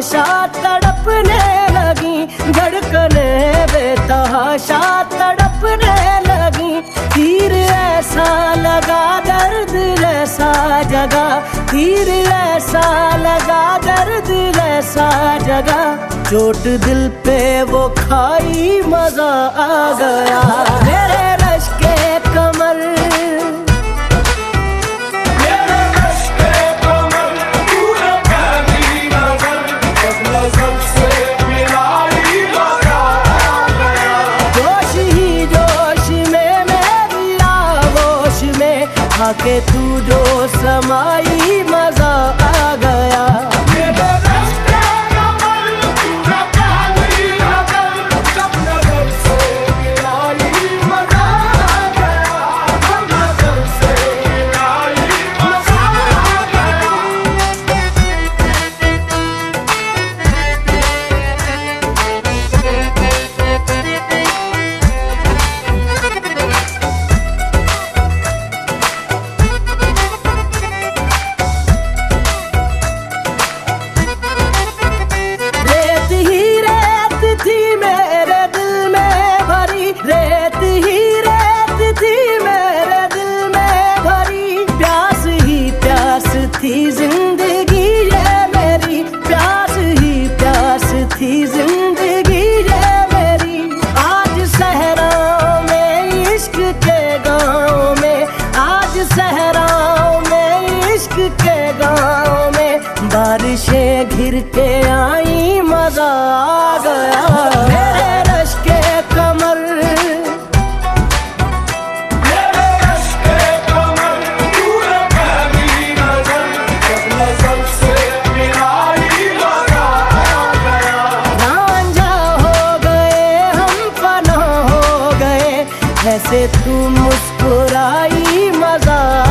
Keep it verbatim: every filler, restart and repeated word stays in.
बेतहाशा तड़पने लगी, धड़कने बेतहाशा तड़पने लगी। तीर ऐसा लगा दर्द ऐसा जगा, तीर ऐसा लगा दर्द ऐसा जगा। चोट दिल पे वो खाई मजा आ गया। मेरे रश के कमर, मेरे रश के कमर, तूने पहली नजर, जब नजर से मिलाई मजा आ गया। जोश ही जोश में मेरी आगोश में आके तू जो समाई मजा आ गया। रेत ही रेत थी मेरे दिल में भरी, प्यास ही प्यास थी जिंदगी ये मेरी, प्यास ही प्यास थी जिंदगी ये मेरी। आज सहराओं में इश्क के गाँव में, आज सहराओं में इश्क के गाँव में, बारिशें घिर के आई मजा आ गया। मेरे रश के कमर, ऐसे तू मुस्कुराई मजा